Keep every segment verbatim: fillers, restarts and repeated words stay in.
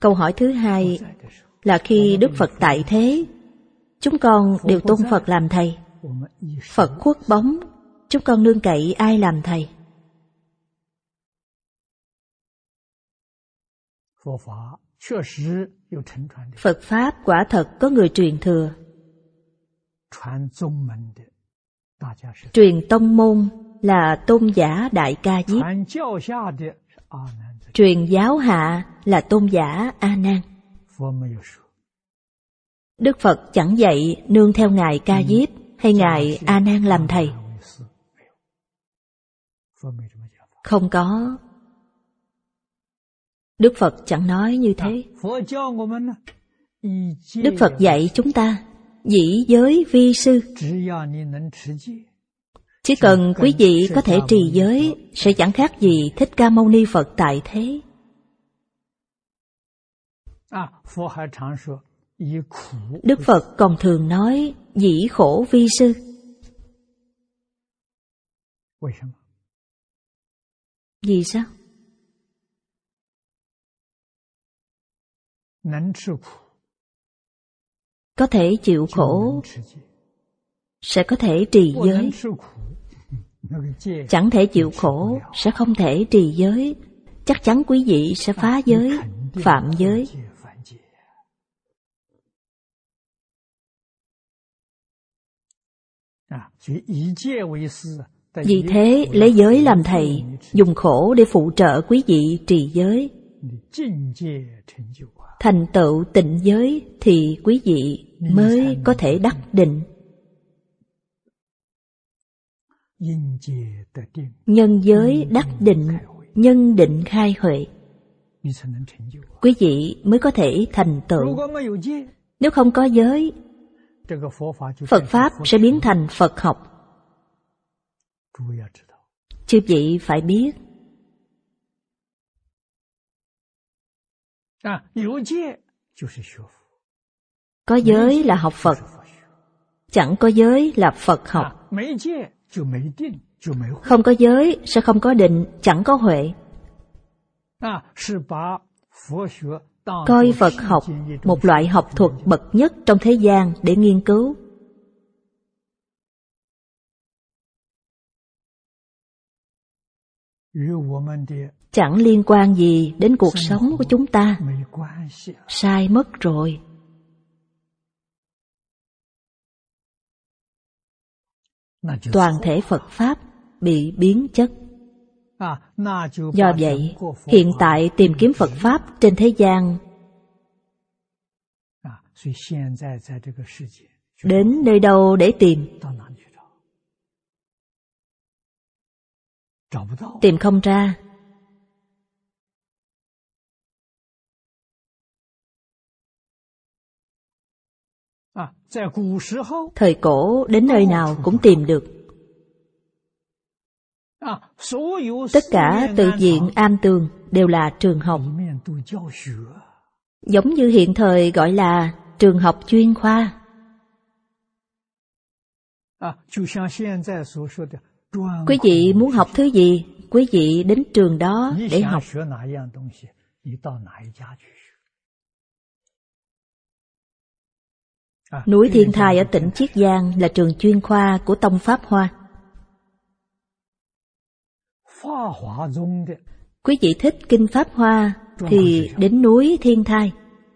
Câu hỏi thứ hai là khi Đức Phật tại thế, chúng con đều tôn Phật làm thầy. Phật khuất bóng, chúng con nương cậy ai làm thầy? Phật Pháp quả thật có người truyền thừa. Truyền tông môn là Tôn giả Đại Ca Diếp. Truyền giáo hạ là Tôn giả A Nan. Đức Phật chẳng dạy nương theo Ngài Ca Diếp hay Ngài A Nan làm thầy. Không có. Đức Phật chẳng nói như thế. Đức Phật dạy chúng ta dĩ giới vi sư. Chỉ cần quý vị có thể trì giới, sẽ chẳng khác gì Thích Ca Mâu Ni Phật tại thế. Đức Phật còn thường nói dĩ khổ vi sư. Vì sao? Có thể chịu khổ, sẽ có thể trì giới. Chẳng thể chịu khổ, sẽ không thể trì giới. Chắc chắn quý vị sẽ phá giới, phạm giới. Vì thế, lấy giới làm thầy, dùng khổ để phụ trợ quý vị trì giới. Thành tựu tịnh giới thì quý vị mới có thể đắc định. Nhân giới đắc định, nhân định khai huệ. Quý vị mới có thể thành tựu. Nếu không có giới, Phật Pháp sẽ biến thành Phật học. Chư vị phải biết. Có giới là học Phật, chẳng có giới là Phật học. Không có giới sẽ không có định, chẳng có huệ. Coi Phật học một loại học thuật bậc nhất trong thế gian để nghiên cứu. Chẳng liên quan gì đến cuộc sống của chúng ta. Sai mất rồi. Toàn thể Phật Pháp bị biến chất. Do vậy, hiện tại tìm kiếm Phật Pháp trên thế gian, đến nơi đâu để tìm? Tìm không ra. Thời cổ đến nơi nào cũng tìm được. Tất cả tự viện am tường đều là trường học. Giống như hiện thời gọi là trường học chuyên khoa. Quý vị muốn học thứ gì, quý vị đến trường đó để học. Núi Thiên Thai ở tỉnh Chiết Giang là trường chuyên khoa của Tông Pháp Hoa. Quý vị thích Kinh Pháp Hoa thì đến núi Thiên Thai.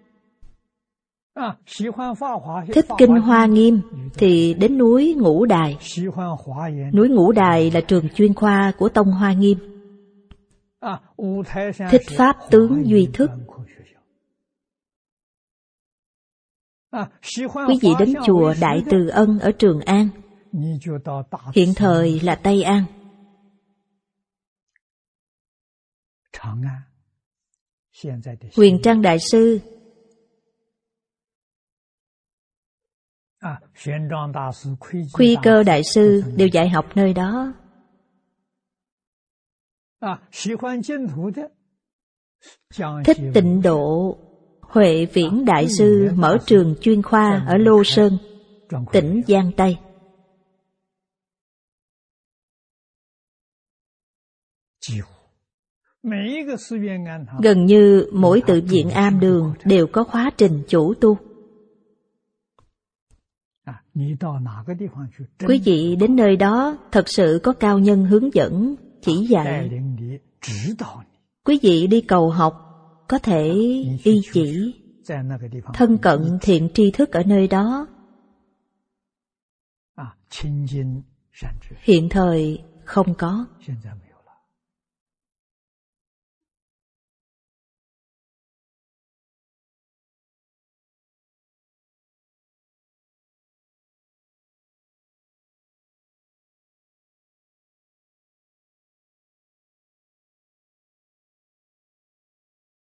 Thích Kinh Hoa Nghiêm thì đến núi Ngũ Đài. Núi Ngũ Đài là trường chuyên khoa của Tông Hoa Nghiêm. Thích Pháp Tướng Duy Thức. Quý vị đến chùa Đại Từ Ân ở Trường An, hiện thời là Tây An. Huyền Trang Đại Sư, Khuy Cơ Đại Sư đều dạy học nơi đó. Thích Tịnh Độ, Huệ Viễn Đại Sư mở trường chuyên khoa ở Lô Sơn, tỉnh Giang Tây. Gần như mỗi tự viện am đường đều có khóa trình chủ tu. Quý vị đến nơi đó thật sự có cao nhân hướng dẫn, chỉ dạy. Quý vị đi cầu học, có thể y chỉ, thân cận thiện tri thức ở nơi đó. Hiện thời không có.